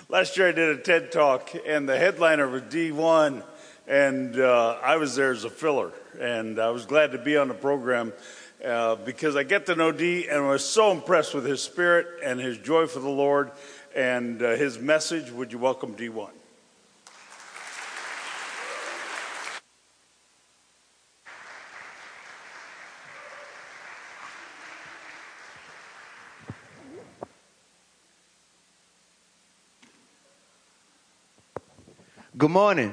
Last year I did a TED Talk, and the headliner was D1, and I was there as a filler. And I was glad to be on the program because I get to know D, and I was so impressed with his spirit and his joy for the Lord and his message. Would you welcome D1? Good morning.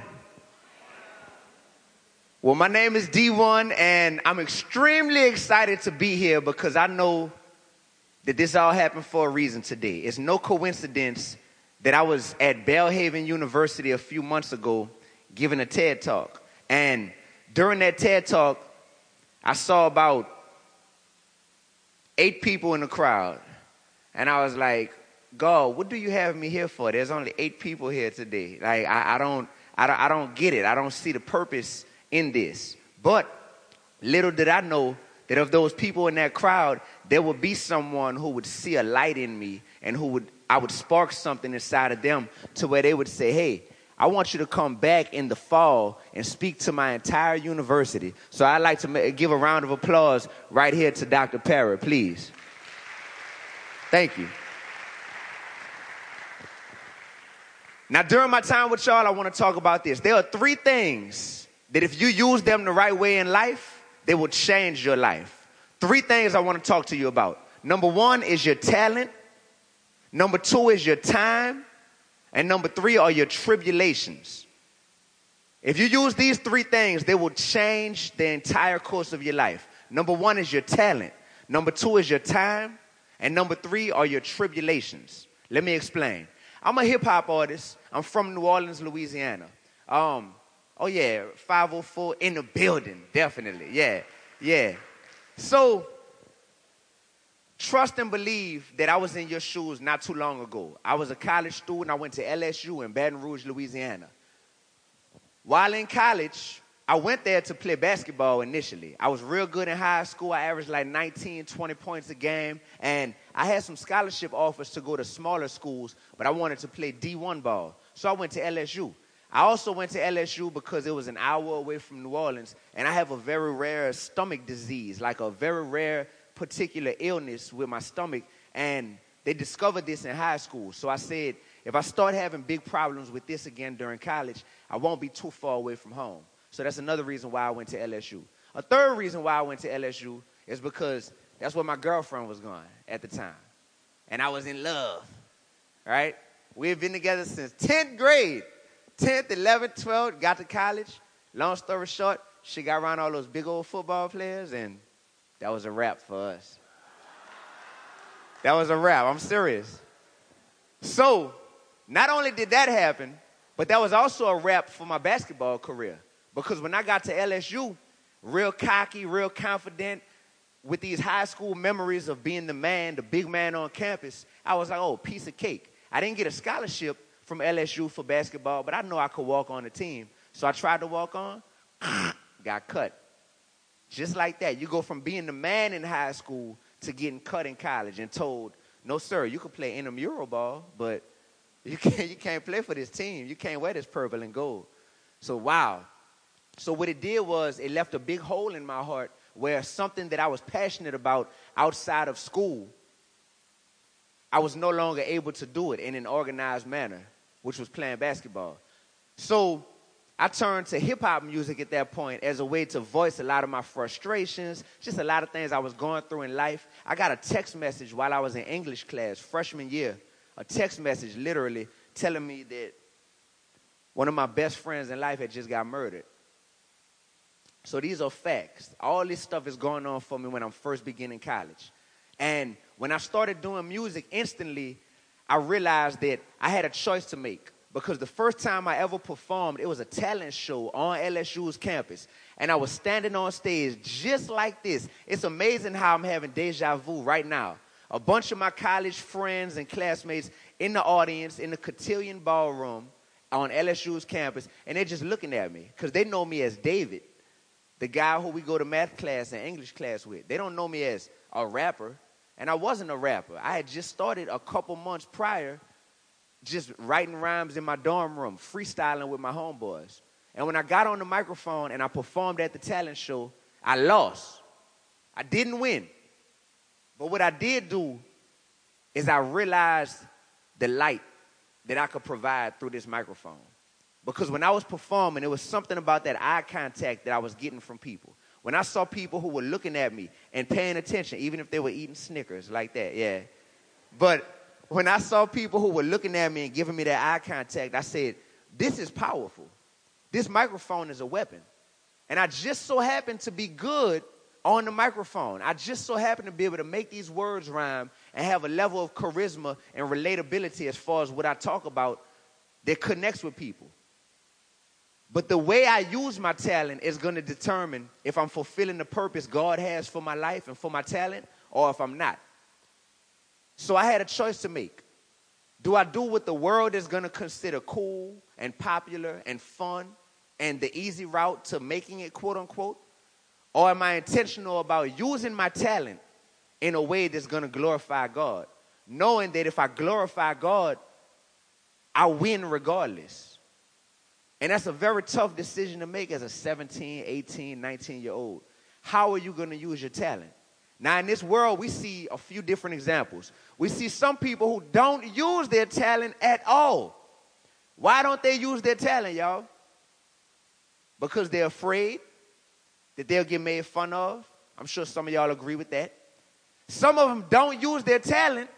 Well, my name is D1, and I'm extremely excited to be here because I know that this all happened for a reason today. It's no coincidence that I was at Belhaven University a few months ago giving a TED Talk. And during that TED Talk, I saw about 8 people in the crowd. And I was like, God, what do you have me here for? There's only 8 people here today. Like, I don't get it. I don't see the purpose in this. But little did I know that of those people in that crowd, there would be someone who would see a light in me and I would spark something inside of them to where they would say, hey, I want you to come back in the fall and speak to my entire university. So I'd like to give a round of applause right here to Dr. Parrott, please. Thank you. Now, during my time with y'all, I want to talk about this. There are 3 things that if you use them the right way in life, they will change your life. 3 things I want to talk to you about. Number 1 is your talent. Number 2 is your time. And number 3 are your tribulations. If you use these 3 things, they will change the entire course of your life. Number 1 is your talent. Number 2 is your time. And number 3 are your tribulations. Let me explain. I'm a hip-hop artist. I'm from New Orleans, Louisiana. Oh, yeah, 504 in the building, definitely. Yeah. So, trust and believe that I was in your shoes not too long ago. I was a college student. I went to LSU in Baton Rouge, Louisiana. While in college, I went there to play basketball initially. I was real good in high school. I averaged like 19, 20 points a game. And I had some scholarship offers to go to smaller schools, but I wanted to play D1 ball. So I went to LSU. I also went to LSU because it was an hour away from New Orleans, and I have a very rare stomach disease, like a very rare particular illness with my stomach, and they discovered this in high school. So I said, if I start having big problems with this again during college, I won't be too far away from home. So that's another reason why I went to LSU. A third reason why I went to LSU is because that's where my girlfriend was going at the time. And I was in love, right? We had been together since 10th grade. 10th, 11th, 12th, got to college. Long story short, she got around all those big old football players, and that was a wrap for us. That was a wrap. I'm serious. So, not only did that happen, but that was also a wrap for my basketball career. Because when I got to LSU, real cocky, real confident, with these high school memories of being the man, the big man on campus, I was like, oh, piece of cake. I didn't get a scholarship from LSU for basketball, but I know I could walk on the team. So I tried to walk on, got cut. Just like that. You go from being the man in high school to getting cut in college and told, no, sir, you can play intramural ball, but you can't play for this team. You can't wear this purple and gold. So, wow. So what it did was it left a big hole in my heart where something that I was passionate about outside of school, I was no longer able to do it in an organized manner, which was playing basketball. So I turned to hip-hop music at that point as a way to voice a lot of my frustrations, just a lot of things I was going through in life. I got a text message while I was in English class, freshman year, a text message literally telling me that one of my best friends in life had just got murdered. So these are facts. All this stuff is going on for me when I'm first beginning college. And when I started doing music, instantly, I realized that I had a choice to make. Because the first time I ever performed, it was a talent show on LSU's campus. And I was standing on stage just like this. It's amazing how I'm having deja vu right now. A bunch of my college friends and classmates in the audience, in the Cotillion Ballroom on LSU's campus, and they're just looking at me because they know me as David, the guy who we go to math class and English class with. They don't know me as a rapper, and I wasn't a rapper. I had just started a couple months prior just writing rhymes in my dorm room, freestyling with my homeboys. And when I got on the microphone and I performed at the talent show, I lost. I didn't win. But what I did do is I realized the light that I could provide through this microphone. Because when I was performing, there was something about that eye contact that I was getting from people. When I saw people who were looking at me and paying attention, even if they were eating Snickers like that, yeah. But when I saw people who were looking at me and giving me that eye contact, I said, this is powerful. This microphone is a weapon. And I just so happened to be good on the microphone. I just so happened to be able to make these words rhyme and have a level of charisma and relatability as far as what I talk about that connects with people. But the way I use my talent is going to determine if I'm fulfilling the purpose God has for my life and for my talent, or if I'm not. So I had a choice to make. Do I do what the world is going to consider cool and popular and fun and the easy route to making it, quote unquote? Or am I intentional about using my talent in a way that's going to glorify God, knowing that if I glorify God, I win regardless? And that's a very tough decision to make as a 17, 18, 19-year-old. How are you going to use your talent? Now, in this world, we see a few different examples. We see some people who don't use their talent at all. Why don't they use their talent, y'all? Because they're afraid that they'll get made fun of. I'm sure some of y'all agree with that. Some of them don't use their talent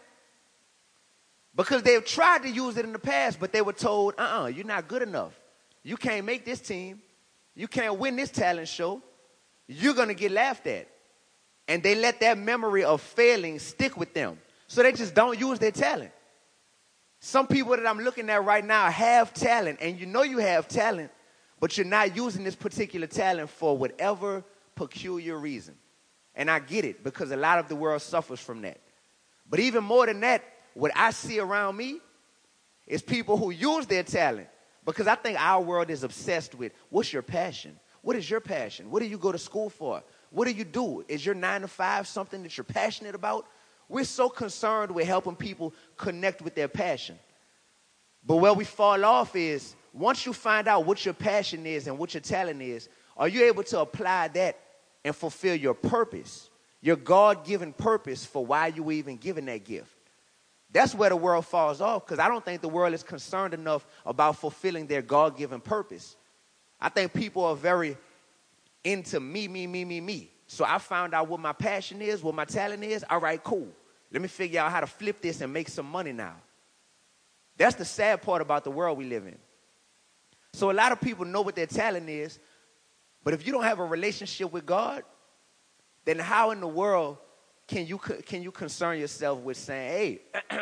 because they've tried to use it in the past, but they were told, you're not good enough. You can't make this team. You can't win this talent show. You're going to get laughed at. And they let that memory of failing stick with them. So they just don't use their talent. Some people that I'm looking at right now have talent, and you know you have talent, but you're not using this particular talent for whatever peculiar reason. And I get it, because a lot of the world suffers from that. But even more than that, what I see around me is people who use their talent. Because I think our world is obsessed with, what's your passion? What is your passion? What do you go to school for? What do you do? Is your 9 to 5 something that you're passionate about? We're so concerned with helping people connect with their passion. But where we fall off is, once you find out what your passion is and what your talent is, are you able to apply that and fulfill your purpose, your God-given purpose for why you were even given that gift? That's where the world falls off, because I don't think the world is concerned enough about fulfilling their God-given purpose. I think people are very into me. So I found out what my passion is, what my talent is. All right, cool. Let me figure out how to flip this and make some money now. That's the sad part about the world we live in. So a lot of people know what their talent is, but if you don't have a relationship with God, then how in the world can you concern yourself with saying, hey,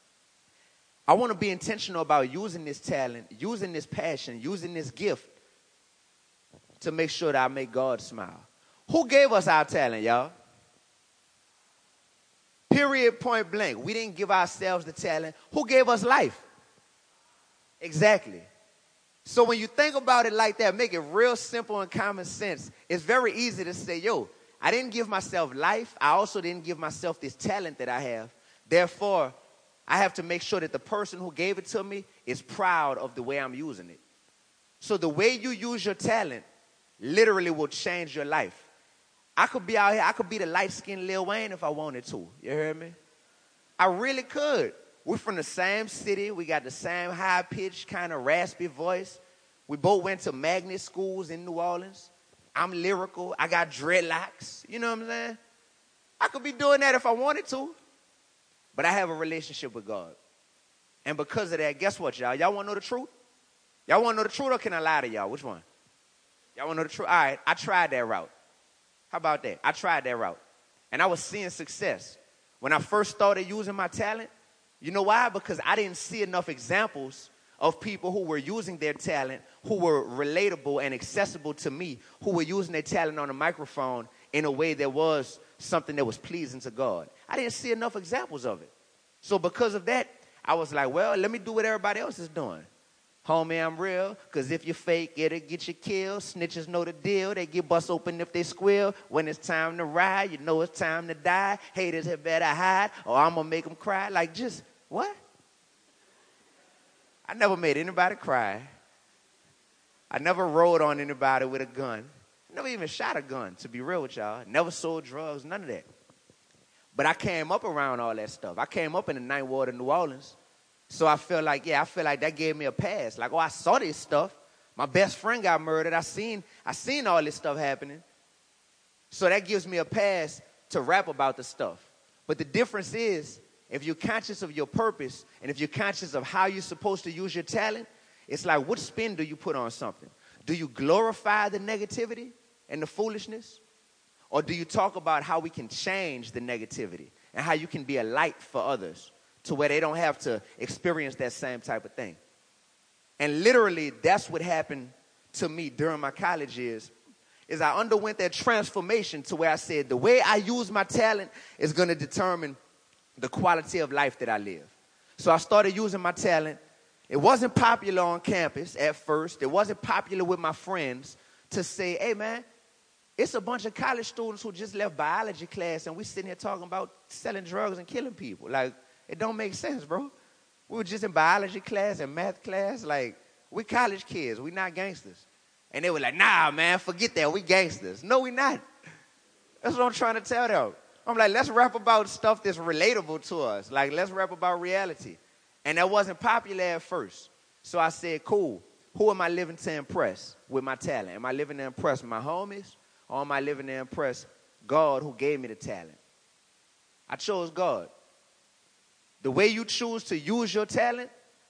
I want to be intentional about using this talent, using this passion, using this gift to make sure that I make God smile? Who gave us our talent, y'all? Period, point blank. We didn't give ourselves the talent. Who gave us life? Exactly. So when you think about it like that, make it real simple and common sense, it's very easy to say, yo, I didn't give myself life. I also didn't give myself this talent that I have. Therefore, I have to make sure that the person who gave it to me is proud of the way I'm using it. So the way you use your talent literally will change your life. I could be out here, I could be the light-skinned Lil Wayne if I wanted to. You hear me? I really could. We're from the same city. We got the same high-pitched, kind of raspy voice. We both went to magnet schools in New Orleans. I'm lyrical. I got dreadlocks. You know what I'm saying? I could be doing that if I wanted to. But I have a relationship with God. And because of that, guess what, y'all? Y'all want to know the truth? Y'all want to know the truth, or can I lie to y'all? Which one? Y'all want to know the truth? All right, I tried that route. How about that? I tried that route. And I was seeing success. When I first started using my talent, you know why? Because I didn't see enough examples of people who were using their talent, who were relatable and accessible to me, who were using their talent on a microphone in a way that was something that was pleasing to God. I didn't see enough examples of it. So because of that, I was like, well, let me do what everybody else is doing. Homie, I'm real, because if you fake, it'll get you killed. Snitches know the deal. They get bust open if they squeal. When it's time to ride, you know it's time to die. Haters had better hide, or I'm going to make them cry. Like, just, what? I never made anybody cry. I never rode on anybody with a gun. I never even shot a gun, to be real with y'all. Never sold drugs, none of that. But I came up around all that stuff. I came up in the Ninth Ward of New Orleans. So I feel like that gave me a pass. Like, oh, I saw this stuff. My best friend got murdered. I seen all this stuff happening. So that gives me a pass to rap about the stuff. But the difference is, if you're conscious of your purpose and if you're conscious of how you're supposed to use your talent, it's like, what spin do you put on something? Do you glorify the negativity and the foolishness? Or do you talk about how we can change the negativity and how you can be a light for others to where they don't have to experience that same type of thing? And literally, that's what happened to me during my college years, is I underwent that transformation to where I said, the way I use my talent is going to determine the quality of life that I live. So I started using my talent. It wasn't popular on campus at first. It wasn't popular with my friends to say, hey, man, it's a bunch of college students who just left biology class and we sitting here talking about selling drugs and killing people. Like, it don't make sense, bro. We were just in biology class and math class. Like, we college kids. We not gangsters. And they were like, nah, man, forget that. We gangsters. No, we not. That's what I'm trying to tell them. I'm like, let's rap about stuff that's relatable to us. Like, let's rap about reality. And that wasn't popular at first. So I said, cool. Who am I living to impress with my talent? Am I living to impress my homies? Or am I living to impress God who gave me the talent? I chose God. The way you choose to use your talent,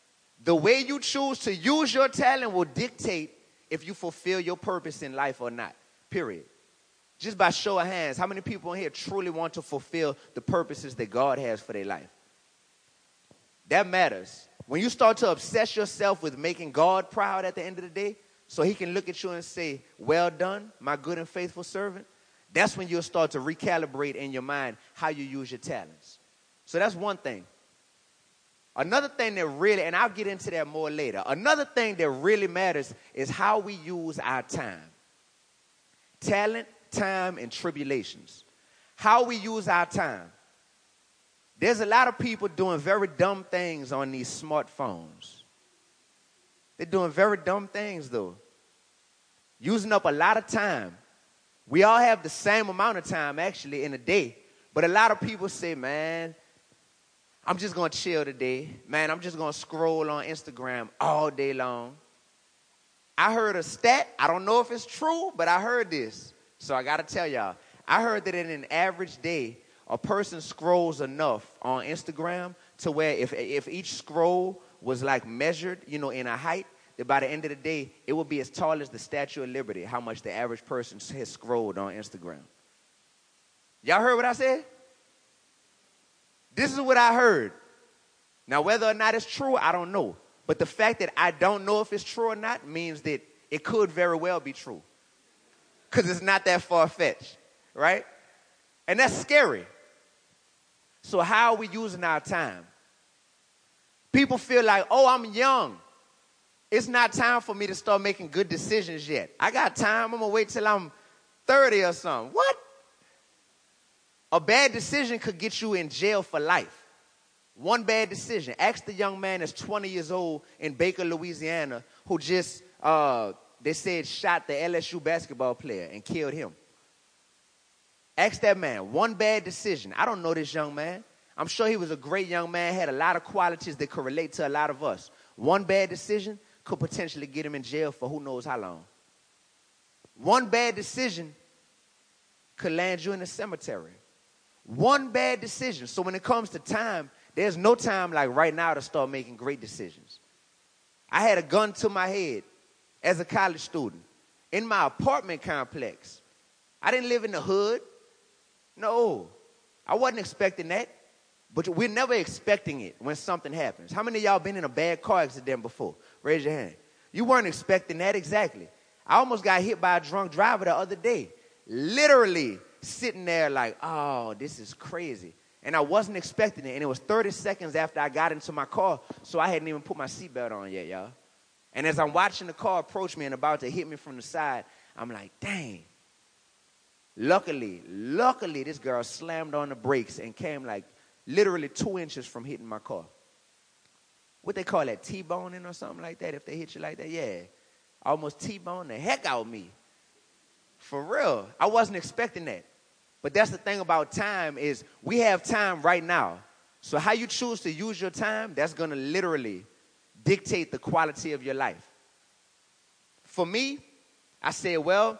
will dictate if you fulfill your purpose in life or not, period. Just by show of hands, how many people in here truly want to fulfill the purposes that God has for their life? That matters. When you start to obsess yourself with making God proud at the end of the day, so he can look at you and say, well done, my good and faithful servant, that's when you'll start to recalibrate in your mind how you use your talents. So that's one thing. Another thing that really, and I'll get into that more later, another thing that really matters is how we use our time. Talent, time, and tribulations. How we use our time. There's a lot of people doing very dumb things on these smartphones. They're doing very dumb things, though. Using up a lot of time. We all have the same amount of time, actually, in a day. But a lot of people say, man, I'm just going to chill today. Man, I'm just going to scroll on Instagram all day long. I heard a stat. I don't know if it's true, but I heard this. So I got to tell y'all. I heard that in an average day, a person scrolls enough on Instagram to where if each scroll was like measured, in a height, that by the end of the day, it would be as tall as the Statue of Liberty, how much the average person has scrolled on Instagram. Y'all heard what I said? This is what I heard. Now, whether or not it's true, I don't know. But the fact that I don't know if it's true or not means that it could very well be true. Because it's not that far-fetched, right? And that's scary. So how are we using our time? People feel like, oh, I'm young. It's not time for me to start making good decisions yet. I got time. I'm going to wait till I'm 30 or something. What? A bad decision could get you in jail for life. One bad decision. Ask the young man that's 20 years old in Baker, Louisiana, who just, they said, shot the LSU basketball player and killed him. Ask that man. One bad decision. I don't know this young man. I'm sure he was a great young man, had a lot of qualities that could relate to a lot of us. One bad decision could potentially get him in jail for who knows how long. One bad decision could land you in a cemetery. One bad decision. So when it comes to time, there's no time like right now to start making great decisions. I had a gun to my head as a college student in my apartment complex. I didn't live in the hood. No, I wasn't expecting that. But we're never expecting it when something happens. How many of y'all been in a bad car accident before? Raise your hand. You weren't expecting that exactly. I almost got hit by a drunk driver the other day. Literally sitting there like, oh, this is crazy. And I wasn't expecting it. And it was 30 seconds after I got into my car, so I hadn't even put my seatbelt on yet, y'all. And as I'm watching the car approach me and about to hit me from the side, I'm like, dang. Luckily, this girl slammed on the brakes and came like literally 2 inches from hitting my car. what they call that, T-boning or something like that, if they hit you like that. Yeah, almost T-boned the heck out of me. For real. I wasn't expecting that. But that's the thing about time is we have time right now. So how you choose to use your time, that's going to literally dictate the quality of your life. For me, I said, well,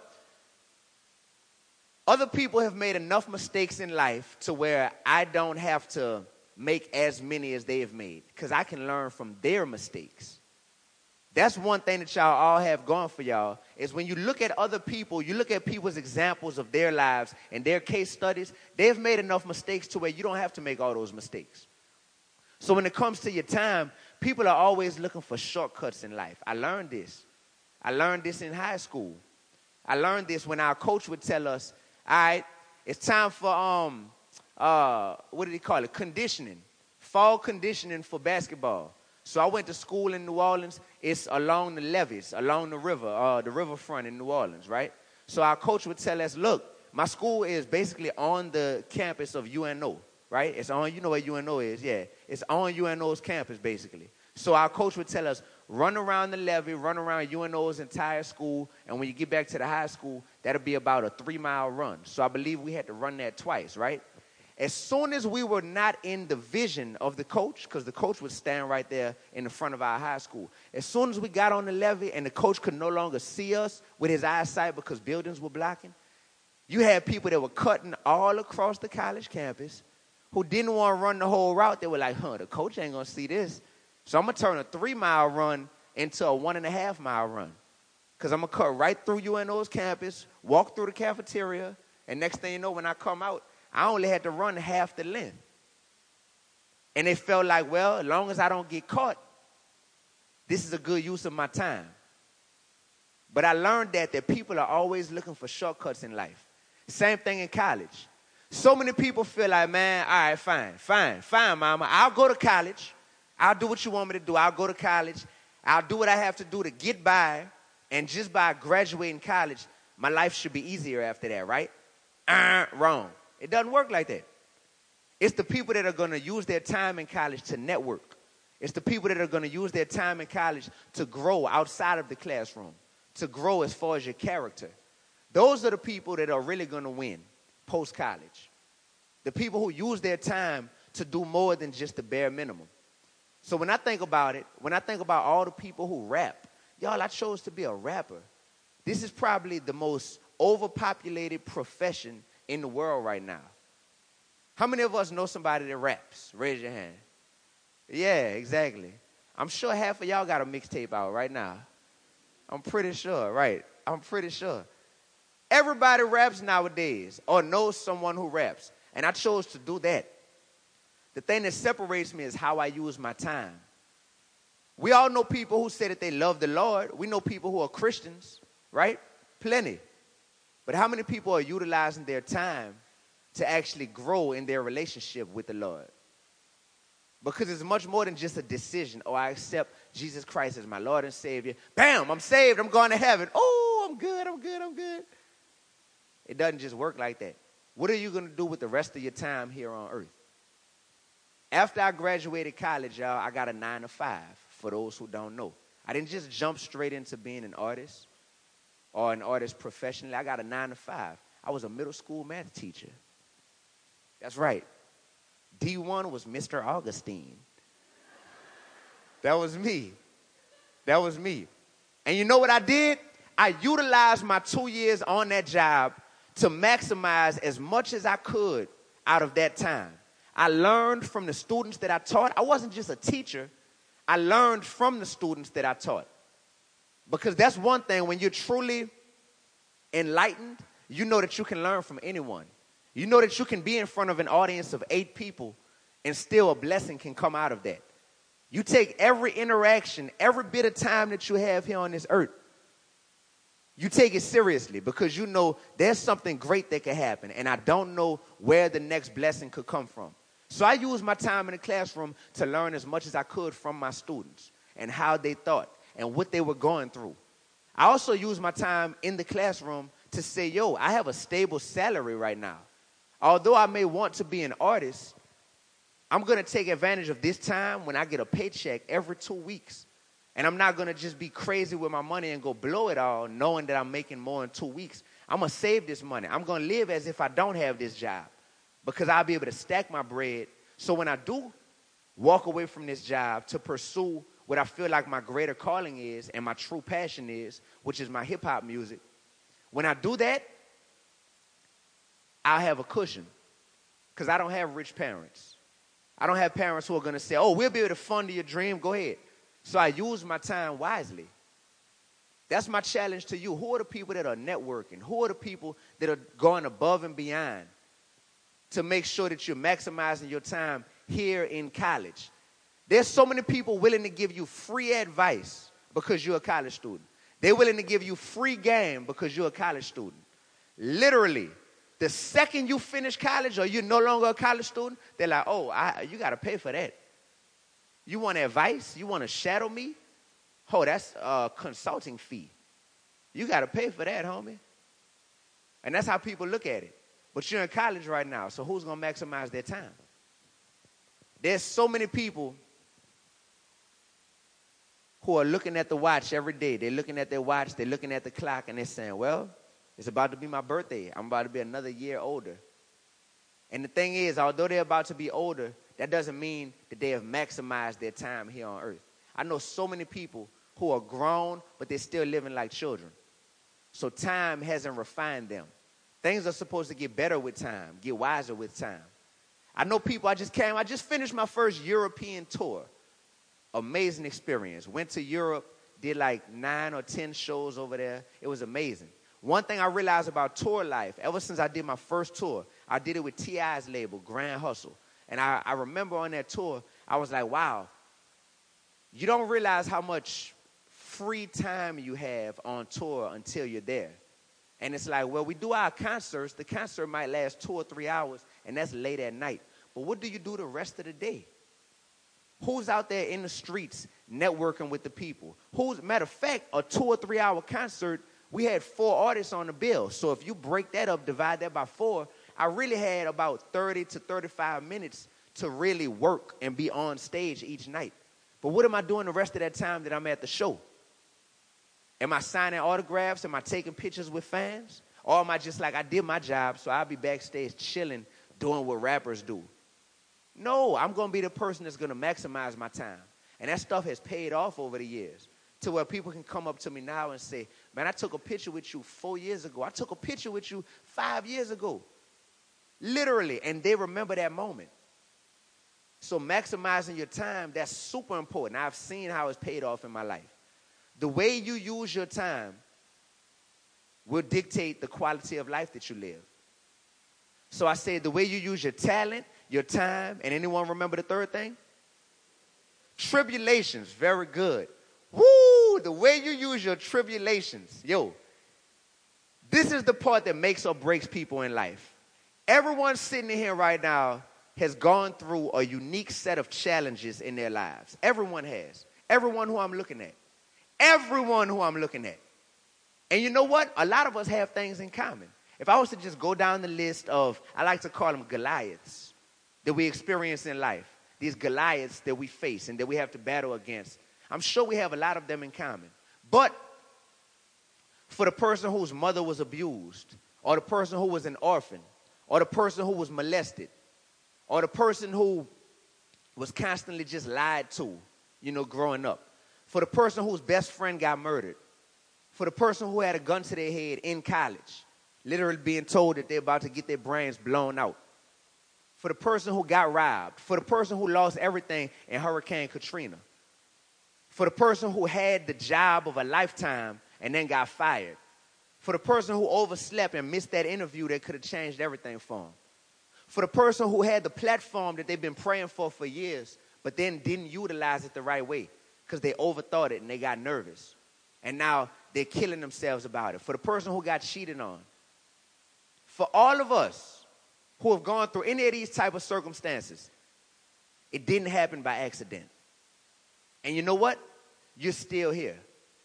other people have made enough mistakes in life to where I don't have to make as many as they have made because I can learn from their mistakes. That's one thing that y'all all have going for y'all is when you look at other people, you look at people's examples of their lives and their case studies, they've made enough mistakes to where you don't have to make all those mistakes. So when it comes to your time, people are always looking for shortcuts in life. I learned this. I learned this in high school. I learned this when our coach would tell us, all right, it's time for, what did he call it? Conditioning. Fall conditioning for basketball. So I went to school in New Orleans. It's along the levees, along the river, the riverfront in New Orleans, right? So our coach would tell us, look, my school is basically on the campus of UNO, right? It's on, you know what UNO is, yeah. It's on UNO's campus, basically. So our coach would tell us, run around the levee, run around UNO's entire school, and when you get back to the high school, that'll be about a 3-mile run. So I believe we had to run that twice, right? As soon as we were not in the vision of the coach, because the coach would stand right there in the front of our high school, as soon as we got on the levee and the coach could no longer see us with his eyesight because buildings were blocking, you had people that were cutting all across the college campus who didn't want to run the whole route. They were like, the coach ain't going to see this. So I'm going to turn a 3-mile run into a 1.5-mile run because I'm going to cut right through UNO's campus, walk through the cafeteria, and next thing you know, when I come out, I only had to run half the length. And it felt like, well, as long as I don't get caught, this is a good use of my time. But I learned that people are always looking for shortcuts in life. Same thing in college. So many people feel like, man, all right, fine, mama. I'll go to college. I'll do what you want me to do. I'll go to college. I'll do what I have to do to get by. And just by graduating college, my life should be easier after that, right? Wrong. It doesn't work like that. It's the people that are going to use their time in college to network. It's the people that are going to use their time in college to grow outside of the classroom, to grow as far as your character. Those are the people that are really going to win post-college. The people who use their time to do more than just the bare minimum. So when I think about it, when I think about all the people who rap, y'all, I chose to be a rapper. This is probably the most overpopulated profession in the world right now. How many of us know somebody that raps? Raise your hand. Yeah, exactly. I'm sure half of y'all got a mixtape out right now. I'm pretty sure, right? I'm pretty sure. Everybody raps nowadays or knows someone who raps. And I chose to do that. The thing that separates me is how I use my time. We all know people who say that they love the Lord. We know people who are Christians, right? Plenty. But how many people are utilizing their time to actually grow in their relationship with the Lord? Because it's much more than just a decision. Oh, I accept Jesus Christ as my Lord and Savior. Bam, I'm saved. I'm going to heaven. Oh, I'm good. It doesn't just work like that. What are you going to do with the rest of your time here on earth? After I graduated college, y'all, I got a 9-to-5, for those who don't know. I didn't just jump straight into being an artist or an artist professionally. I got a 9-to-5. I was a middle school math teacher. That's right. D1 was Mr. Augustine. That was me. And you know what I did? I utilized my 2 years on that job to maximize as much as I could out of that time. I learned from the students that I taught. I wasn't just a teacher. I learned from the students that I taught. Because that's one thing, when you're truly enlightened, you know that you can learn from anyone. You know that you can be in front of an audience of 8 people and still a blessing can come out of that. You take every interaction, every bit of time that you have here on this earth, you take it seriously because you know there's something great that could happen, and I don't know where the next blessing could come from. So I use my time in the classroom to learn as much as I could from my students and how they thought and what they were going through. I also use my time in the classroom to say, yo, I have a stable salary right now. Although I may want to be an artist, I'm going to take advantage of this time when I get a paycheck every 2 weeks. And I'm not going to just be crazy with my money and go blow it all knowing that I'm making more in 2 weeks. I'm going to save this money. I'm going to live as if I don't have this job because I'll be able to stack my bread. So when I do walk away from this job to pursue what I feel like my greater calling is and my true passion is, which is my hip-hop music, when I do that, I'll have a cushion because I don't have rich parents. I don't have parents who are going to say, oh, we'll be able to fund your dream. Go ahead. So I use my time wisely. That's my challenge to you. Who are the people that are networking? Who are the people that are going above and beyond to make sure that you're maximizing your time here in college? There's so many people willing to give you free advice because you're a college student. They're willing to give you free game because you're a college student. Literally, the second you finish college or you're no longer a college student, they're like, oh, you got to pay for that. You want advice? You want to shadow me? Oh, that's a consulting fee. You got to pay for that, homie. And that's how people look at it. But you're in college right now, so who's going to maximize their time? There's so many people who are looking at the watch every day. They're looking at their watch, they're looking at the clock, and they're saying, well, it's about to be my birthday. I'm about to be another year older. And the thing is, although they're about to be older, that doesn't mean that they have maximized their time here on earth. I know so many people who are grown, but they're still living like children. So time hasn't refined them. Things are supposed to get better with time, get wiser with time. I know people, I just finished my first European tour. Amazing experience. Went to Europe, did like 9 or 10 shows over there. It was amazing. One thing I realized about tour life, ever since I did my first tour, I did it with T.I.'s label, Grand Hustle. And I remember on that tour, I was like, wow, you don't realize how much free time you have on tour until you're there. And it's like, well, we do our concerts. The concert might last 2 or 3 hours, and that's late at night. But what do you do the rest of the day? Who's out there in the streets networking with the people? Matter of fact, a 2 or 3 hour concert, we had 4 artists on the bill. So if you break that up, divide that by 4, I really had about 30 to 35 minutes to really work and be on stage each night. But what am I doing the rest of that time that I'm at the show? Am I signing autographs? Am I taking pictures with fans? Or am I just like, I did my job, so I'll be backstage chilling, doing what rappers do? No, I'm going to be the person that's going to maximize my time. And that stuff has paid off over the years to where people can come up to me now and say, man, I took a picture with you 4 years ago. I took a picture with you 5 years ago. Literally, and they remember that moment. So maximizing your time, that's super important. I've seen how it's paid off in my life. The way you use your time will dictate the quality of life that you live. So I say the way you use your talent, your time, and anyone remember the third thing? Tribulations, very good. Woo, the way you use your tribulations. Yo, this is the part that makes or breaks people in life. Everyone sitting in here right now has gone through a unique set of challenges in their lives. Everyone has. Everyone who I'm looking at. Everyone who I'm looking at. And you know what? A lot of us have things in common. If I was to just go down the list of, I like to call them Goliaths that we experience in life, these Goliaths that we face and that we have to battle against, I'm sure we have a lot of them in common. But for the person whose mother was abused, or the person who was an orphan, or the person who was molested, or the person who was constantly just lied to, growing up, for the person whose best friend got murdered, for the person who had a gun to their head in college, literally being told that they're about to get their brains blown out, for the person who got robbed, for the person who lost everything in Hurricane Katrina, for the person who had the job of a lifetime and then got fired, for the person who overslept and missed that interview that could have changed everything for them, for the person who had the platform that they've been praying for years, but then didn't utilize it the right way because they overthought it and they got nervous. And now they're killing themselves about it. For the person who got cheated on. For all of us who have gone through any of these type of circumstances, it didn't happen by accident. And you know what? You're still here.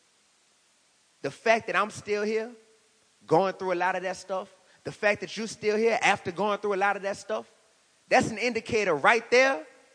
The fact that I'm still here, going through a lot of that stuff, the fact that you're still here after going through a lot of that stuff, that's an indicator right there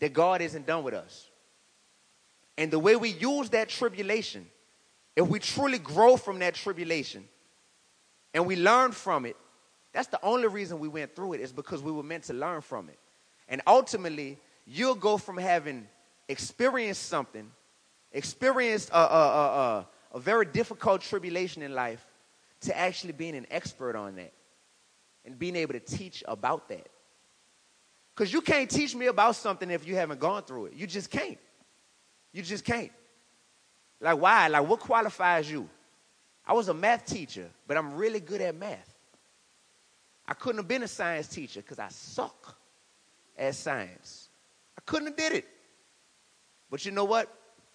that God isn't done with us. And the way we use that tribulation, if we truly grow from that tribulation and we learn from it, that's the only reason we went through it, is because we were meant to learn from it. And ultimately, you'll go from having experienced something, experienced a very difficult tribulation in life, to actually being an expert on that and being able to teach about that. Because you can't teach me about something if you haven't gone through it. You just can't. You just can't. Like, why? Like, what qualifies you? I was a math teacher, but I'm really good at math. I couldn't have been a science teacher because I suck at science. I couldn't have did it. But you know what?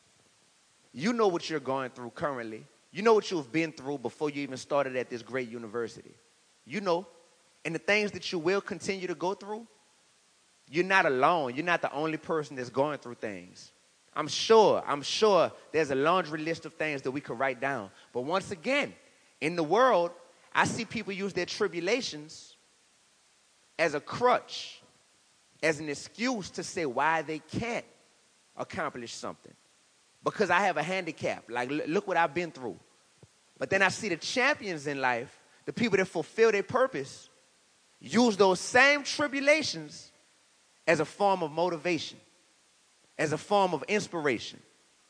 You know what you're going through currently. You know what you've been through before you even started at this great university. You know. And the things that you will continue to go through, you're not alone. You're not the only person that's going through things. I'm sure there's a laundry list of things that we could write down. But once again, in the world, I see people use their tribulations as a crutch, as an excuse to say why they can't accomplish something. Because I have a handicap. Like, look what I've been through. But then I see the champions in life, the people that fulfill their purpose, use those same tribulations as a form of motivation, as a form of inspiration.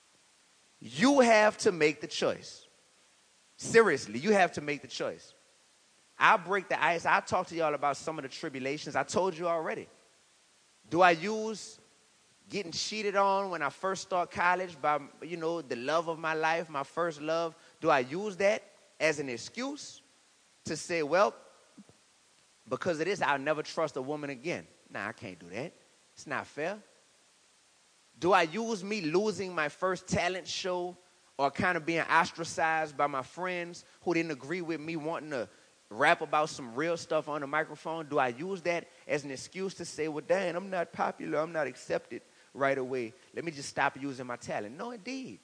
You have to make the choice. Seriously, you have to make the choice. I'll break the ice. I'll talk to y'all about some of the tribulations. I told you already. Do I use getting cheated on when I first start college by, the love of my life, my first love? Do I use that as an excuse to say, well, because of this, I'll never trust a woman again? Nah, I can't do that. It's not fair. Do I use me losing my first talent show or kind of being ostracized by my friends who didn't agree with me wanting to rap about some real stuff on the microphone? Do I use that as an excuse to say, well, dang, I'm not popular, I'm not accepted right away, let me just stop using my talent? No, indeed.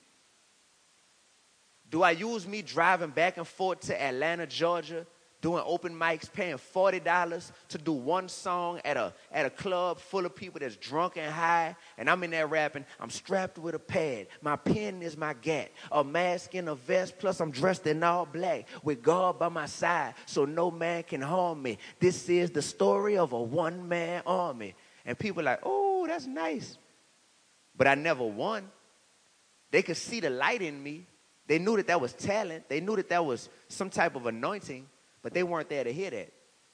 Do I use me driving back and forth to Atlanta, Georgia, doing open mics, paying $40 to do one song at a club full of people that's drunk and high, and I'm in there rapping, I'm strapped with a pad, my pen is my gat, a mask and a vest, plus I'm dressed in all black, with God by my side, so no man can harm me. This is the story of a one-man army. And people are like, oh, that's nice. But I never won. They could see the light in me. They knew that was talent. They knew that was some type of anointing. But they weren't there to hear that.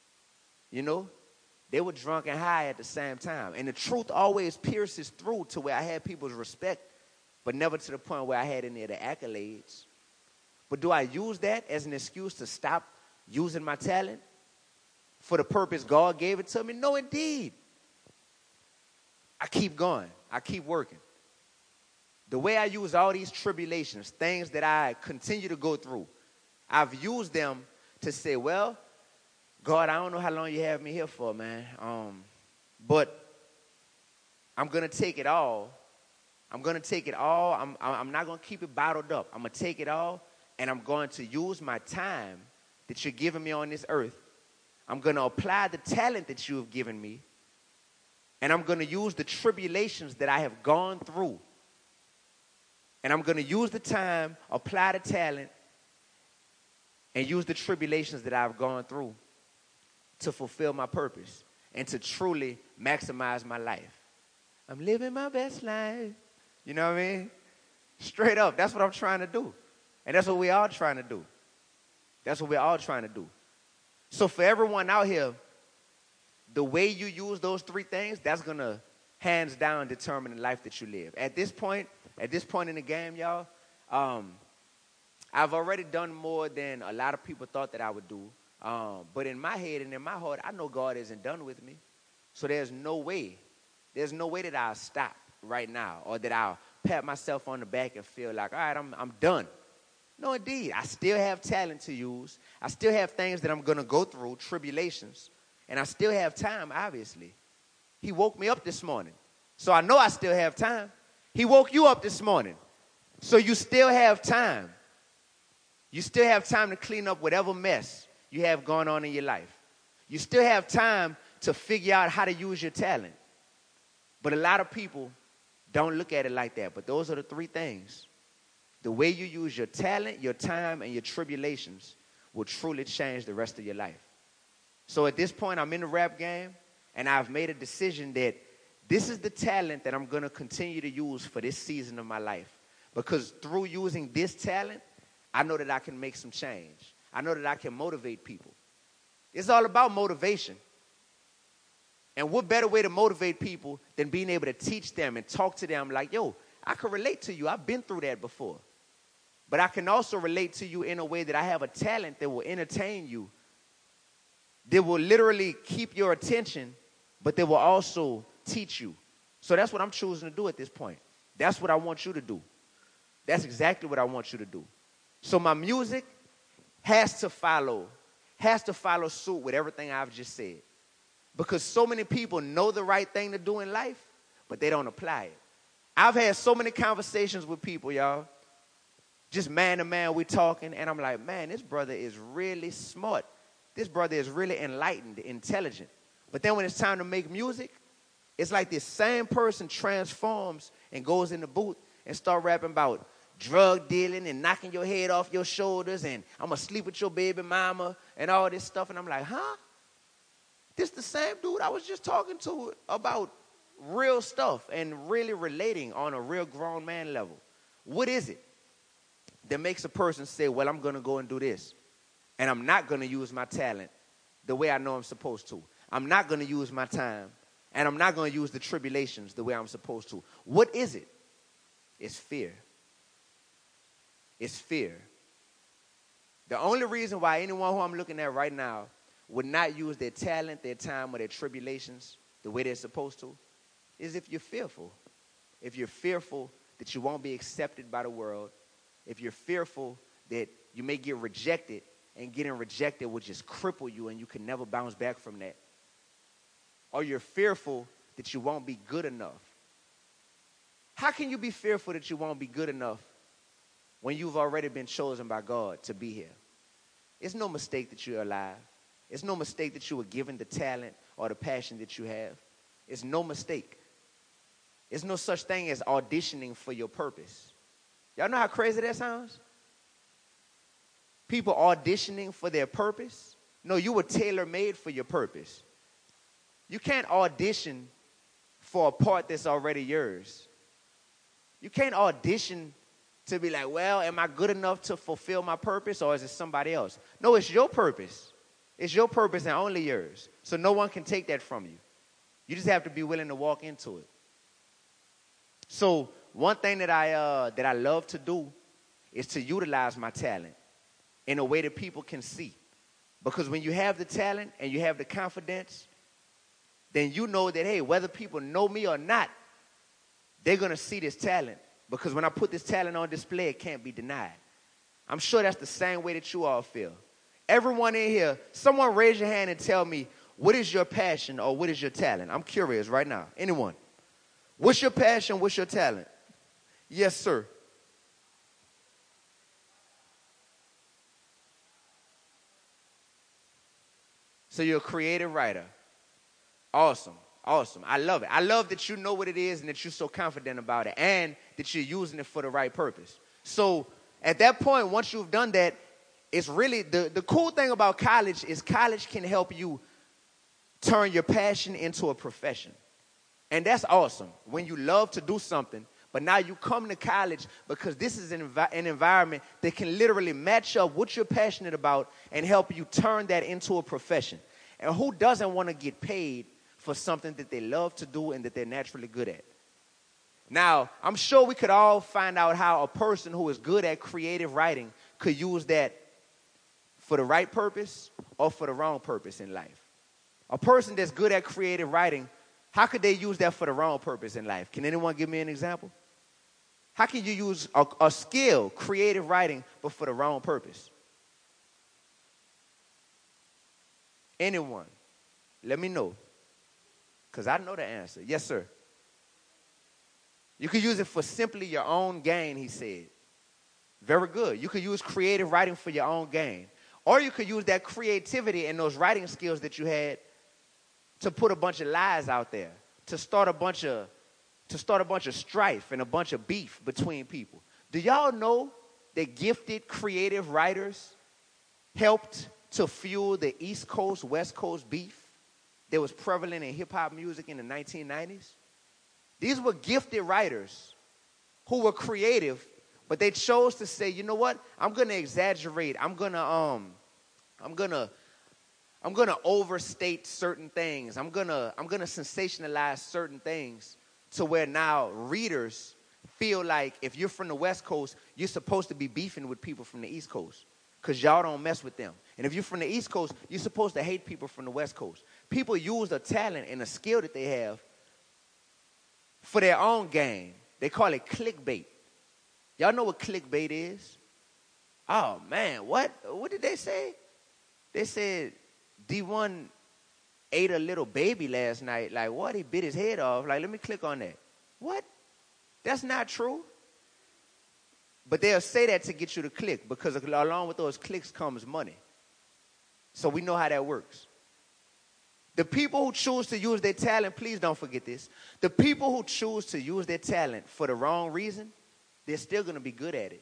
They were drunk and high at the same time. And the truth always pierces through to where I had people's respect, but never to the point where I had any of the accolades. But do I use that as an excuse to stop using my talent for the purpose God gave it to me? No, indeed. I keep going. I keep working. The way I use all these tribulations, things that I continue to go through, I've used them to say, well, God, I don't know how long you have me here for, man. But I'm going to take it all. I'm going to take it all. I'm not going to keep it bottled up. I'm going to take it all, and I'm going to use my time that you're giving me on this earth. I'm going to apply the talent that you have given me, and I'm going to use the tribulations that I have gone through. And I'm going to use the time, apply the talent, and use the tribulations that I've gone through to fulfill my purpose and to truly maximize my life. I'm living my best life. You know what I mean? Straight up, that's what I'm trying to do. And that's what we're all trying to do. That's what we're all trying to do. So for everyone out here, the way you use those three things, that's going to hands down determine the life that you live. At this point in the game, y'all, I've already done more than a lot of people thought that I would do. But in my head and in my heart, I know God isn't done with me. So there's no way that I'll stop right now or that I'll pat myself on the back and feel like, all right, I'm done. No, indeed. I still have talent to use. I still have things that I'm going to go through, tribulations. And I still have time, obviously. He woke me up this morning. So I know I still have time. He woke you up this morning. So you still have time. You still have time to clean up whatever mess you have going on in your life. You still have time to figure out how to use your talent. But a lot of people don't look at it like that. But those are the three things. The way you use your talent, your time, and your tribulations will truly change the rest of your life. So at this point, I'm in the rap game, and I've made a decision that this is the talent that I'm going to continue to use for this season of my life. Because through using this talent, I know that I can make some change. I know that I can motivate people. It's all about motivation. And what better way to motivate people than being able to teach them and talk to them like, yo, I can relate to you. I've been through that before. But I can also relate to you in a way that I have a talent that will entertain you, that will literally keep your attention, but that will also teach you. So that's what I'm choosing to do at this point. That's what I want you to do. That's exactly what I want you to do. So my music has to follow suit with everything I've just said. Because so many people know the right thing to do in life, but they don't apply it. I've had so many conversations with people, y'all. Just man to man, we talking, and I'm like, man, this brother is really smart. This brother is really enlightened, intelligent. But then when it's time to make music, it's like this same person transforms and goes in the booth and start rapping about drug dealing and knocking your head off your shoulders and I'm going to sleep with your baby mama and all this stuff. And I'm like, huh? This the same dude I was just talking to about real stuff and really relating on a real grown man level. What is it that makes a person say, well, I'm going to go and do this, and I'm not going to use my talent the way I know I'm supposed to. I'm not going to use my time, and I'm not going to use the tribulations the way I'm supposed to. What is it? It's fear. It's fear. The only reason why anyone who I'm looking at right now would not use their talent, their time, or their tribulations the way they're supposed to is if you're fearful. If you're fearful that you won't be accepted by the world, if you're fearful that you may get rejected, and getting rejected will just cripple you and you can never bounce back from that. Or you're fearful that you won't be good enough. How can you be fearful that you won't be good enough when you've already been chosen by God to be here? It's no mistake that you're alive. It's no mistake that you were given the talent or the passion that you have. It's no mistake. There's no such thing as auditioning for your purpose. Y'all know how crazy that sounds? People auditioning for their purpose? No, you were tailor-made for your purpose. You can't audition for a part that's already yours. You can't audition to be like, well, am I good enough to fulfill my purpose, or is it somebody else? No, it's your purpose. It's your purpose and only yours. So no one can take that from you. You just have to be willing to walk into it. So one thing that I love to do is to utilize my talent in a way that people can see. Because when you have the talent and you have the confidence, then you know that, hey, whether people know me or not, they're going to see this talent. Because when I put this talent on display, it can't be denied. I'm sure that's the same way that you all feel. Everyone in here, someone raise your hand and tell me, what is your passion or what is your talent? I'm curious right now. Anyone? What's your passion? What's your talent? Yes, sir. So you're a creative writer. Awesome. Awesome. I love it. I love that you know what it is and that you're so confident about it and that you're using it for the right purpose. So at that point, once you've done that, it's really the cool thing about college is college can help you turn your passion into a profession. And that's awesome when you love to do something, but now you come to college because this is an environment that can literally match up what you're passionate about and help you turn that into a profession. And who doesn't want to get paid for something that they love to do and that they're naturally good at? Now, I'm sure we could all find out how a person who is good at creative writing could use that for the right purpose or for the wrong purpose in life. A person that's good at creative writing, how could they use that for the wrong purpose in life? Can anyone give me an example? How can you use a skill, creative writing, but for the wrong purpose? Anyone? Let me know. Because I know the answer. Yes, sir. You could use it for simply your own gain, he said. Very good. You could use creative writing for your own gain. Or you could use that creativity and those writing skills that you had to put a bunch of lies out there, to start a bunch of to start a bunch of strife and a bunch of beef between people. Do y'all know that gifted, creative writers helped to fuel the East Coast, West Coast beef that was prevalent in hip-hop music in the 1990s? These were gifted writers who were creative, but they chose to say, you know what? I'm going to exaggerate. I'm going to overstate certain things. I'm going to sensationalize certain things to where now readers feel like if you're from the West Coast, you're supposed to be beefing with people from the East Coast because y'all don't mess with them. And if you're from the East Coast, you're supposed to hate people from the West Coast. People use a talent and a skill that they have for their own gain. They call it clickbait. Y'all know what clickbait is? Oh, man, what did they say? They said D1 ate a little baby last night. Like, what? He bit his head off. Like, let me click on that. What? That's not true. But they'll say that to get you to click because along with those clicks comes money. So we know how that works. The people who choose to use their talent, please don't forget this. The people who choose to use their talent for the wrong reason, they're still going to be good at it.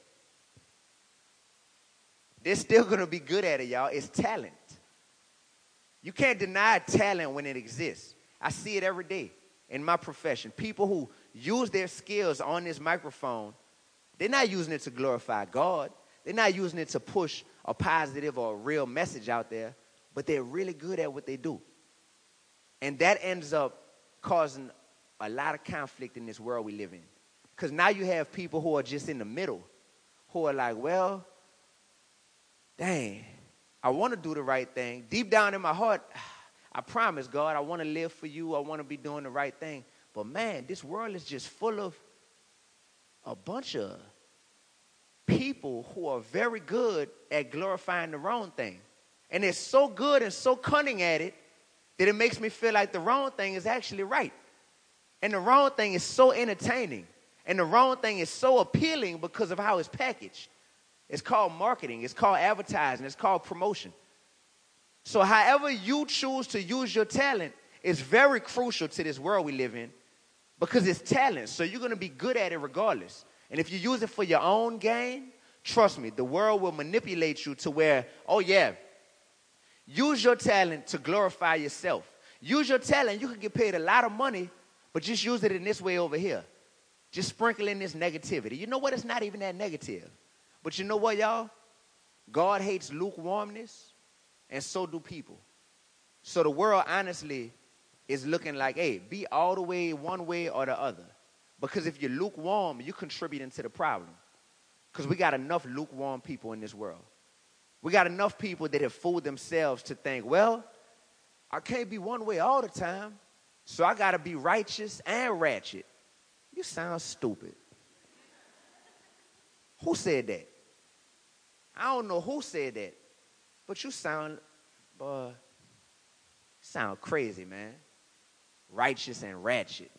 They're still going to be good at it, y'all. It's talent. You can't deny talent when it exists. I see it every day in my profession. People who use their skills on this microphone, they're not using it to glorify God. They're not using it to push a positive or a real message out there, but they're really good at what they do. And that ends up causing a lot of conflict in this world we live in. Because now you have people who are just in the middle, who are like, well, dang, I want to do the right thing. Deep down in my heart, I promise, God, I want to live for you. I want to be doing the right thing. But, man, this world is just full of a bunch of people who are very good at glorifying the wrong thing. And they're so good and so cunning at it that it makes me feel like the wrong thing is actually right. And the wrong thing is so entertaining. And the wrong thing is so appealing because of how it's packaged. It's called marketing. It's called advertising. It's called promotion. So however you choose to use your talent is very crucial to this world we live in because it's talent. So you're going to be good at it regardless. And if you use it for your own gain, trust me, the world will manipulate you to where, oh, yeah, use your talent to glorify yourself. Use your talent. You can get paid a lot of money, but just use it in this way over here. Just sprinkle in this negativity. You know what? It's not even that negative. But you know what, y'all? God hates lukewarmness, and so do people. So the world, honestly, is looking like, hey, be all the way one way or the other. Because if you're lukewarm, you're contributing to the problem. Because we got enough lukewarm people in this world. We got enough people that have fooled themselves to think, well, I can't be one way all the time, so I got to be righteous and ratchet. You sound stupid. Who said that? I don't know who said that, but you sound crazy, man. Righteous and ratchet.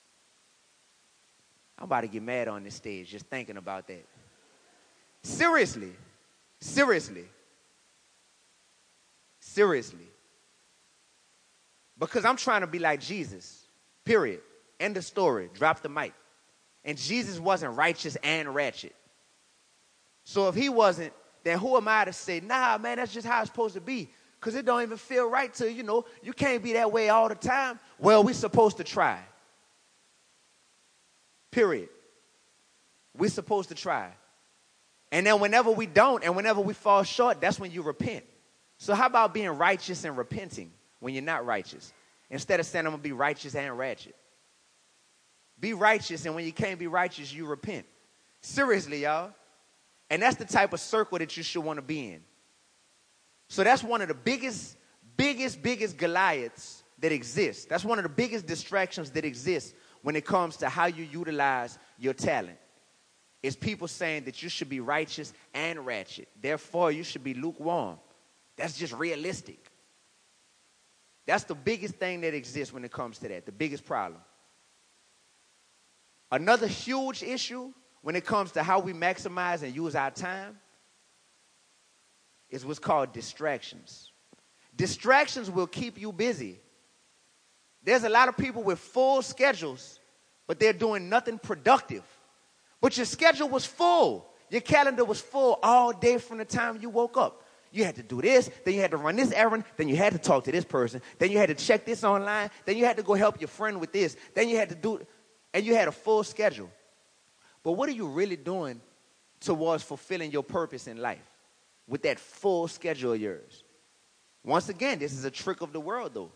I'm about to get mad on this stage just thinking about that. Seriously. Because I'm trying to be like Jesus, period. End of story. Drop the mic. And Jesus wasn't righteous and ratchet. So if he wasn't, then who am I to say, nah, man, that's just how it's supposed to be. Because it don't even feel right to, you can't be that way all the time. Well, we're supposed to try. Period. We're supposed to try. And then whenever we don't and whenever we fall short, that's when you repent. So how about being righteous and repenting when you're not righteous? Instead of saying I'm going to be righteous and ratchet. Be righteous, and when you can't be righteous, you repent. Seriously, y'all. And that's the type of circle that you should want to be in. So that's one of the biggest Goliaths that exists. That's one of the biggest distractions that exists when it comes to how you utilize your talent. It's people saying that you should be righteous and ratchet. Therefore, you should be lukewarm. That's just realistic. That's the biggest thing that exists when it comes to that, the biggest problem. Another huge issue when it comes to how we maximize and use our time is what's called distractions. Distractions will keep you busy. There's a lot of people with full schedules, but they're doing nothing productive. But your schedule was full. Your calendar was full all day from the time you woke up. You had to do this, then you had to run this errand, then you had to talk to this person, then you had to check this online, then you had to go help your friend with this, then you had to do, and you had a full schedule. But what are you really doing towards fulfilling your purpose in life with that full schedule of yours? Once again, this is a trick of the world, though.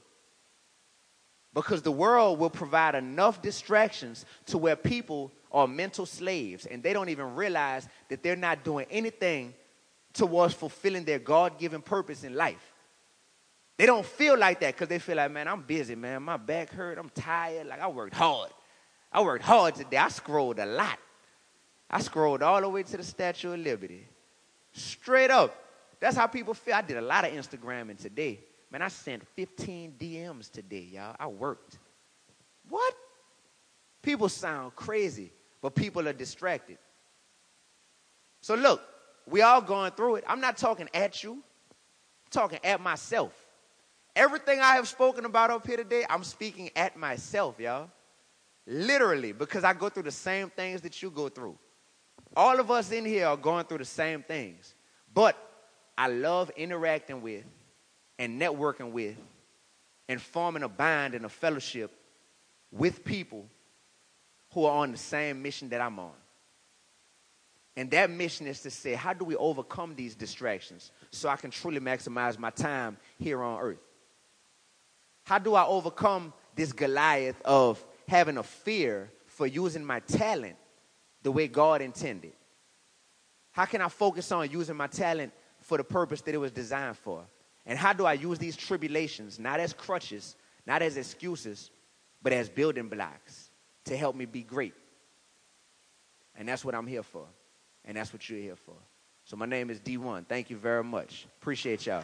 Because the world will provide enough distractions to where people are mental slaves, and they don't even realize that they're not doing anything towards fulfilling their God-given purpose in life. They don't feel like that because they feel like, man, I'm busy, man. My back hurt. I'm tired. Like, I worked hard. I worked hard today. I scrolled a lot. I scrolled all the way to the Statue of Liberty. Straight up. That's how people feel. I did a lot of Instagramming today. Man, I sent 15 DMs today, y'all. I worked. What? People sound crazy, but people are distracted. So look, we all going through it. I'm not talking at you. I'm talking at myself. Everything I have spoken about up here today, I'm speaking at myself, y'all. Literally, because I go through the same things that you go through. All of us in here are going through the same things. But I love interacting with and networking with and forming a bond and a fellowship with people who are on the same mission that I'm on. And that mission is to say, how do we overcome these distractions so I can truly maximize my time here on earth? How do I overcome this Goliath of having a fear for using my talent the way God intended? How can I focus on using my talent for the purpose that it was designed for? And how do I use these tribulations, not as crutches, not as excuses, but as building blocks to help me be great? And that's what I'm here for. And that's what you're here for. So my name is D1. Thank you very much. Appreciate y'all.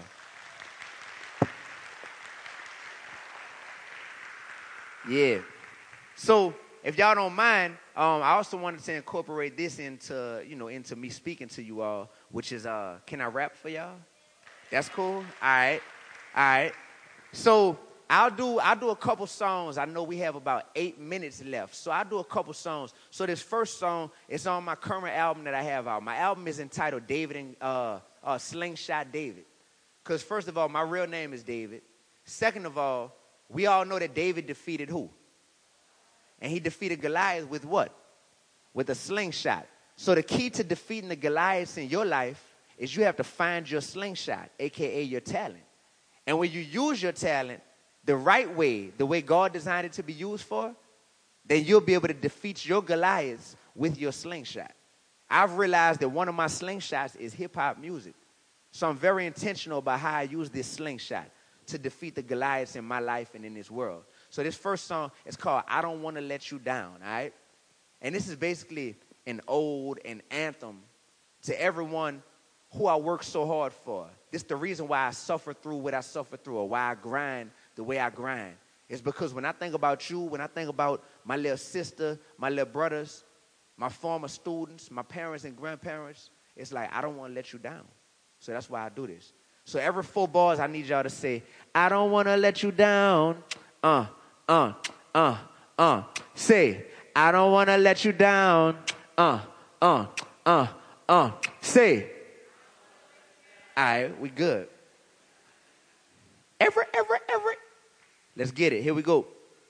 Yeah. So if y'all don't mind, I also wanted to incorporate this into me speaking to you all, which is, can I rap for y'all? That's cool? All right. So I'll do a couple songs. I know we have about 8 minutes left. So I'll do a couple songs. So this first song is on my current album that I have out. My album is entitled David and Slingshot David. Because first of all, my real name is David. Second of all, we all know that David defeated who? And he defeated Goliath with what? With a slingshot. So the key to defeating the Goliaths in your life is you have to find your slingshot, a.k.a. your talent. And when you use your talent the right way, the way God designed it to be used for, then you'll be able to defeat your Goliaths with your slingshot. I've realized that one of my slingshots is hip-hop music. So I'm very intentional about how I use this slingshot to defeat the Goliaths in my life and in this world. So this first song is called I Don't Want to Let You Down, all right? And this is basically an ode, an anthem to everyone who I work so hard for. This is the reason why I suffer through what I suffer through, or why I grind the way I grind. It's because when I think about you, when I think about my little sister, my little brothers, my former students, my parents and grandparents, it's like I don't want to let you down. So that's why I do this. So every 4 bars, I need y'all to say, I don't want to let you down. Say, I don't want to let you down. Say. All right, we good. Every. Let's get it. Here we go.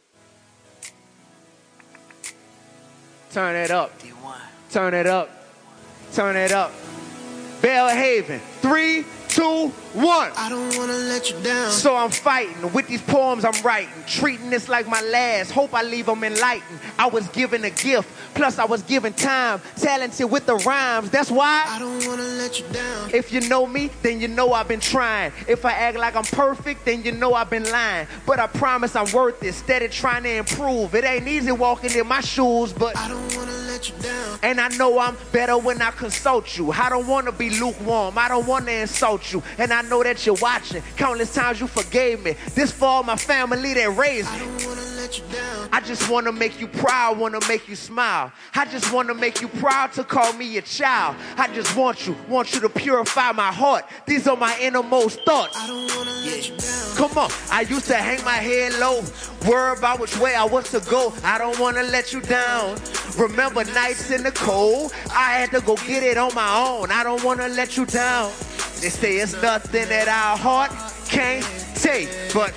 Turn it up. Turn it up. Turn it up. Bellhaven. 3, 2, 1. I don't wanna let you down. So I'm fighting with these poems I'm writing, treating this like my last. Hope I leave them enlightened. I was given a gift, plus I was given time, talented with the rhymes. That's why I don't wanna let you down. If you know me, then you know I've been trying. If I act like I'm perfect, then you know I've been lying. But I promise I'm worth it, steady trying to improve. It ain't easy walking in my shoes, but I don't wanna let you down. And I know I'm better when I consult you. I don't want to be lukewarm. I don't want to insult you. And I know that you're watching. Countless times you forgave me. This for all my family that raised me. I don't wanna let you down. I just want to make you proud, want to make you smile. I just want to make you proud to call me your child. I just want you to purify my heart. These are my innermost thoughts. I don't wanna let you down. Come on, I used to hang my head low, worry about which way I was to go. I don't want to let you down. Remember nights in the cold, I had to go get it on my own. I don't want to let you down. They say it's nothing that our heart can't take, but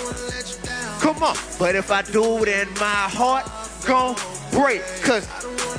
come on. But if I do, then my heart gon' break, cause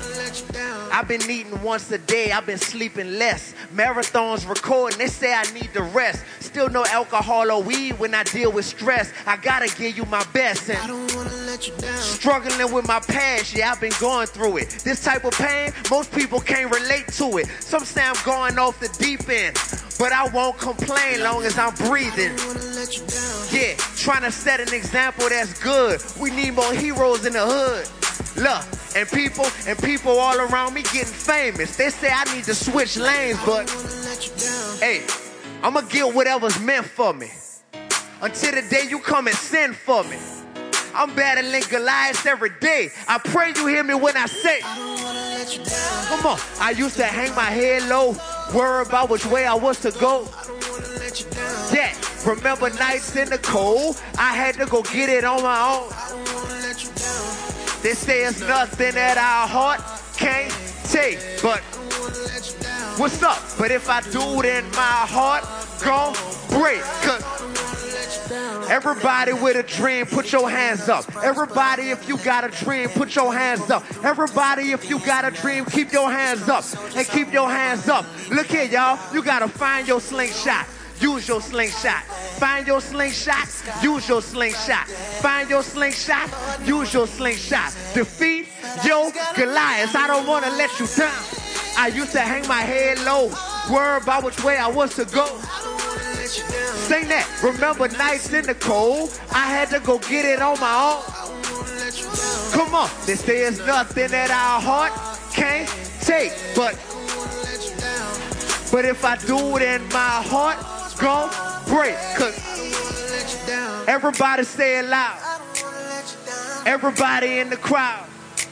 I've been eating once a day, I've been sleeping less. Marathons recording, they say I need to rest. Still no alcohol or weed when I deal with stress. I gotta give you my best, and I don't wanna let you down. struggling with my past, yeah, I've been going through it. This type of pain, most people can't relate to it. Some say I'm going off the deep end, but I won't complain long as I'm breathing. I don't wanna let you down. Yeah, trying to set an example that's good. We need more heroes in the hood. Look, and people all around me getting famous. They say I need to switch lanes, but I don't wanna let you down. hey, I'ma get whatever's meant for me. Until the day you come and send for me. I'm battling Goliath every day. I pray you hear me when I say, I don't wanna let you down. come on. I used to hang my head low, worry about which way I was to go. I don't wanna let you down. Yeah, remember nights in the cold, I had to go get it on my own. I don't wanna let you down. They say it's nothing that our heart can't take, but I don't wanna let you down. what's up? But if I do, then my heart gon' break, cause I don't wanna let you down. everybody with a dream, put your hands up. Everybody, if you got a dream, put your hands up. Everybody, if you got a dream, keep your hands up. And keep your hands up. Look here, y'all. You gotta find your slingshot. Use your slingshot. Find your slingshot. Use your slingshot. Find your slingshot. Use your slingshot. Defeat your Goliath. I don't wanna let you down. I used to hang my head low, worry about which way I was to go. I don't wanna let you down. Sing that. Remember nights in the cold, I had to go get it on my own. I don't wanna let you down. Come on, they say it's nothing that our heart can't take, but I don't wanna let you down. but if I do, then my heart gon' break. Cause I don't wanna let you down. everybody say it loud. I don't wanna let you down. Everybody in the crowd,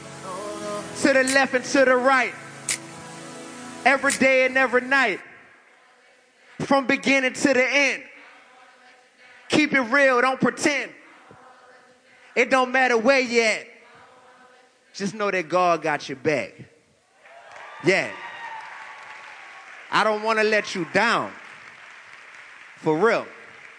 to the left and to the right, every day and every night, from beginning to the end. Keep it real, don't pretend. It don't matter where you at. Just know that God got your back. Yeah. I don't want to let you down. For real.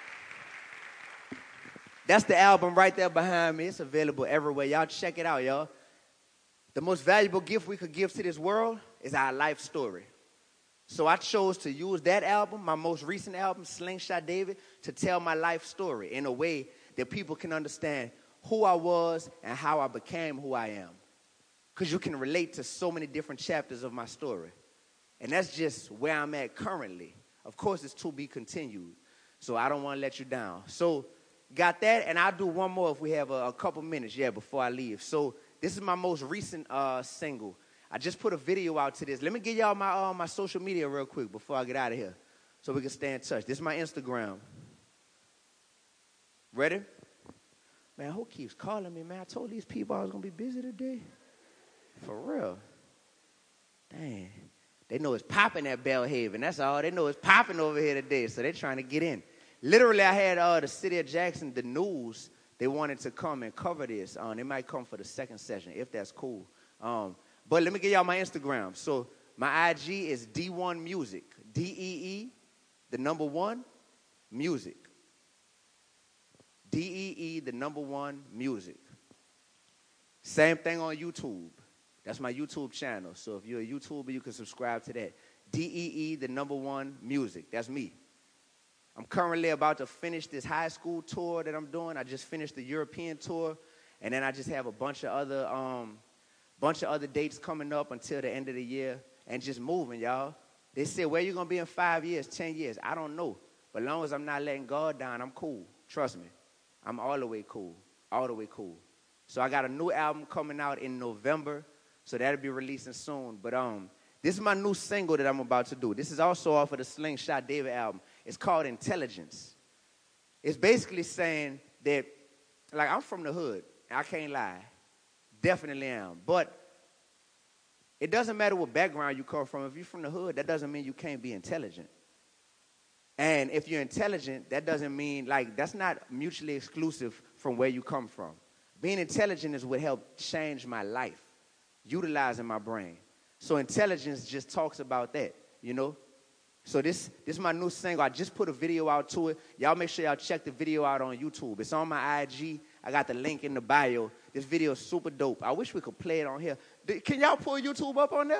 That's the album right there behind me. It's available everywhere. Y'all check it out, y'all. The most valuable gift we could give to this world is our life story. So I chose to use that album, my most recent album, Slingshot David, to tell my life story in a way that people can understand who I was and how I became who I am. Because you can relate to so many different chapters of my story. And that's just where I'm at currently. Of course, it's to be continued. So I don't want to let you down. So got that, and I'll do one more if we have a couple minutes, before I leave. So this is my most recent single. I just put a video out to this. Let me give y'all my social media real quick before I get out of here so we can stay in touch. This is my Instagram. Ready? Man, who keeps calling me, man? I told these people I was going to be busy today. For real. Dang. They know it's popping at Bellhaven. That's all. They know it's popping over here today, so they're trying to get in. Literally, I had the city of Jackson, the news, they wanted to come and cover this. They might come for the second session, if that's cool. But let me give y'all my Instagram. So my IG is D1 Music. D-E-E, the number 1, music. D-E-E, the number 1, music. Same thing on YouTube. That's my YouTube channel. So if you're a YouTuber, you can subscribe to that. D-E-E, the number 1, music. That's me. I'm currently about to finish this high school tour that I'm doing. I just finished the European tour. And then I just have a bunch of other dates coming up until the end of the year. And just moving, y'all. They said, where you going to be in 5 years, 10 years? I don't know. But as long as I'm not letting God down, I'm cool. Trust me. I'm all the way cool. All the way cool. So I got a new album coming out in November. So that'll be releasing soon. But this is my new single that I'm about to do. This is also off of the Slingshot David album. It's called Intelligence. It's basically saying that, like, I'm from the hood. I can't lie. Definitely am. But it doesn't matter what background you come from. If you're from the hood, that doesn't mean you can't be intelligent. And if you're intelligent, that doesn't mean, like, that's not mutually exclusive from where you come from. Being intelligent is what helped change my life, utilizing my brain. So intelligence just talks about that, you know? So this is my new single. I just put a video out to it. Y'all make sure y'all check the video out on YouTube. It's on my IG. I got the link in the bio. This video is super dope. I wish we could play it on here. Can y'all pull YouTube up on there?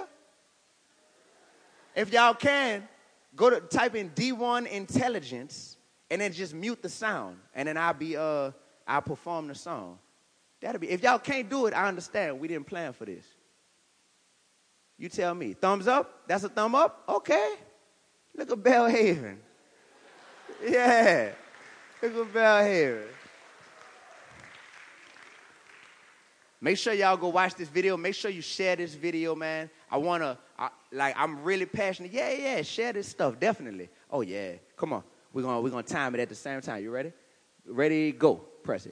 If y'all can, type in D1 Intelligence and then just mute the sound. And then I'll perform the song. That'll be, if y'all can't do it, I understand. We didn't plan for this. You tell me. Thumbs up? That's a thumb up? Okay. Look at Belhaven. Yeah. Look at Belhaven. Make sure y'all go watch this video. Make sure you share this video, man. I'm really passionate. Yeah, share this stuff, definitely. Oh, yeah. Come on. We're gonna time it at the same time. You ready? Ready, go. Press it.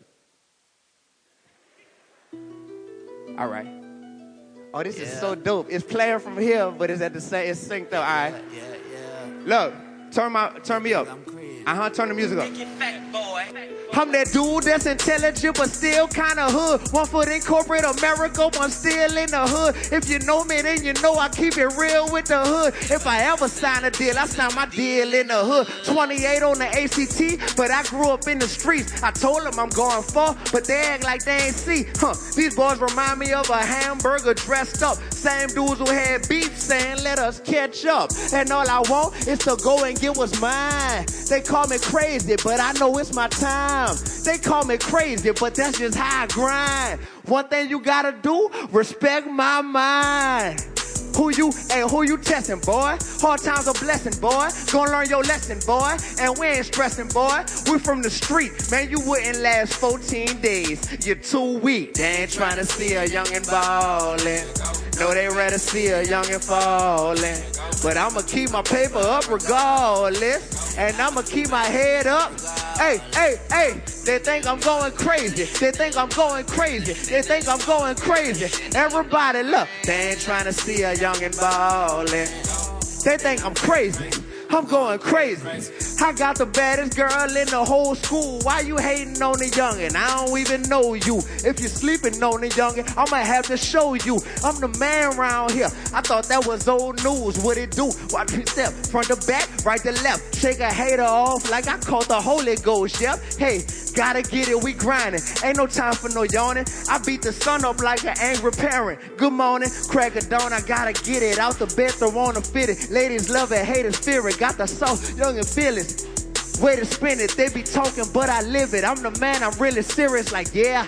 All right. Oh, this is so dope. It's playing from here, but it's at the same, it's synced up. All right. Yeah. Look, turn me up. Turn the music up. I'm that dude that's intelligent but still kinda hood. 1 foot in corporate America, one still in the hood. If you know me, then you know I keep it real with the hood. If I ever sign a deal, I sign my deal in the hood. 28 on the ACT, but I grew up in the streets. I told them I'm going far, but they act like they ain't see. These boys remind me of a hamburger dressed up. Same dudes who had beef saying, let us catch up. And all I want is to go and get what's mine. They call me crazy, but I know it's my time. They call me crazy, but that's just how I grind. One thing you gotta do, respect my mind. Who you testing, boy? Hard times a blessing, boy. Gonna learn your lesson, boy. And we ain't stressing, boy. We from the street, man. You wouldn't last 14 days. You're too weak. They ain't trying to see a youngin' ballin'. No, they rather see a youngin' fallin'. But I'ma keep my paper up regardless. And I'ma keep my head up. Hey. They think I'm going crazy. They think I'm going crazy. They think I'm going crazy. Everybody, look. They ain't trying to see a youngin' ballin'. They think I'm crazy. I'm going crazy. I got the baddest girl in the whole school. Why you hating on the youngin'? I don't even know you. If you're sleeping on the youngin', I might have to show you. I'm the man around here. I thought that was old news. What it do? Watch me step front to back, right to left. Shake a hater off like I caught the Holy Ghost, yep. Hey, gotta get it, we grinding. Ain't no time for no yawning. I beat the sun up like an angry parent. Good morning, crack of dawn, I gotta get it. Out the bed, throw on a fitted. Ladies love it, haters fear it. Got the soul, young and fearless. Way to spin it, they be talking, but I live it. I'm the man, I'm really serious, like, yeah.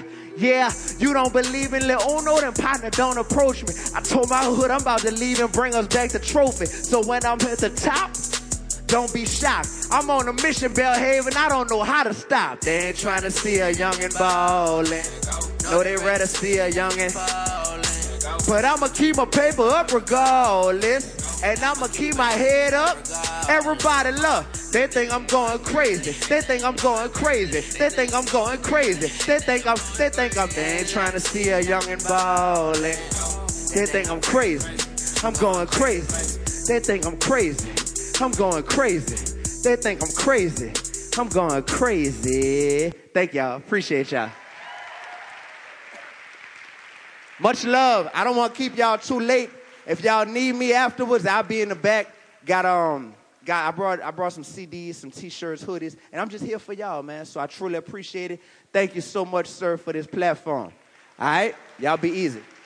You don't believe in Lil Uno, then partner, don't approach me. I told my hood I'm about to leave and bring us back the trophy. So when I'm at the top, don't be shocked. I'm on a mission, Belhaven, I don't know how to stop. They ain't trying to see a youngin' ballin'. No, they rather see a youngin' fallin'. But I'ma keep my paper up regardless. And I'ma keep my head up. Everybody look. They think I'm going crazy. They think I'm going crazy. They think I'm going crazy. They think I'm, they ain't trying to see a youngin' ballin'. They think I'm crazy. I'm going crazy. They think I'm crazy. I'm going crazy. They think I'm crazy. I'm going crazy. Thank y'all. Appreciate y'all. Much love. I don't want to keep y'all too late. If y'all need me afterwards, I'll be in the back. I brought some CDs, some T-shirts, hoodies, and I'm just here for y'all, man. So I truly appreciate it. Thank you so much, sir, for this platform. All right? Y'all be easy.